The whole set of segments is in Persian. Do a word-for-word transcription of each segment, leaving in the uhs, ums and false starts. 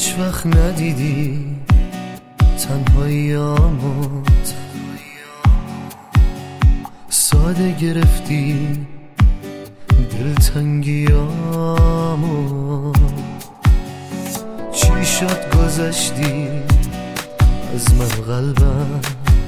هیچ وقت ندیدی تنهاییامو، ساده گرفتی دلتنگیامو. چی شد گذشتی از من قلبم،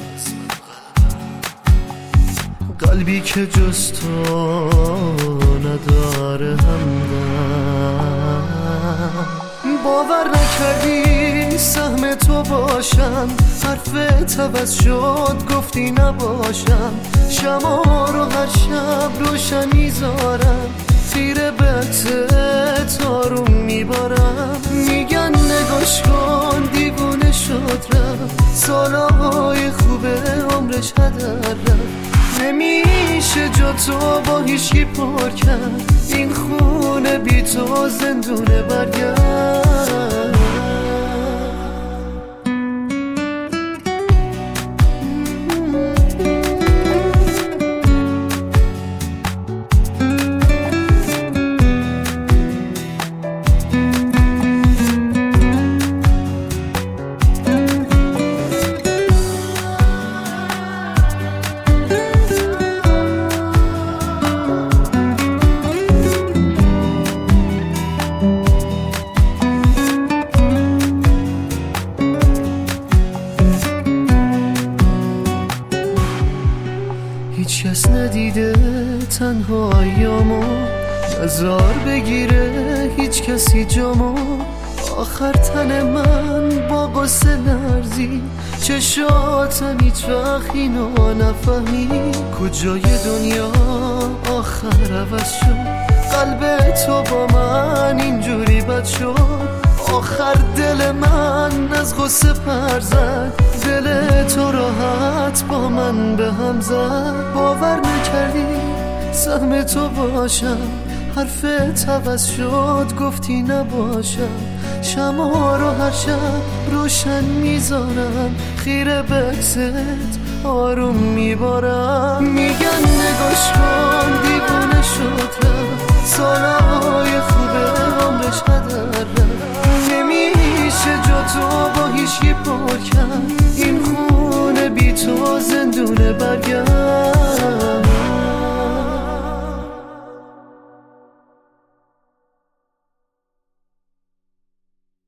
قلبی که جز تو نداره همدم. باور نکردی سهم تو باشم، حرفت عوض شد گفتی نباشم. شمع رو هر شب روشن میذارم، خیره به عکست آروم میبارم. میگن نگاش کن دیوونه شد رفت، سالهای خوبه عمرش هدر رفت. نمیشه جا تو با هیچکی پر کرد، این خونه بی تو زندونه برگرد. هیچ کس ندیده تنهاییامو، نظر بگیره هیچ کسی جامو. آخر تن من با غصه لرزی، چشاتم هیچ وقت اینو نفهمی. کجای دنیا آخر عوض شد، قلب تو با من اینجوری بد شد. آخر دل من از غصه پر زد، دل تو راحت با من به هم زد. باور نکردی سهم تو باشم، حرفت عوض شد گفتی نباشم. شمع رو هر شب روشن میذارم، خیره به عکست آروم میبارم. میگن نگاش کن دیوونه شد رفت، سالهای خوبه عمرش هدر رفت. نمیشه جا تو با هیچکی پر کرد، این خونه بی تو زندونه برگرد.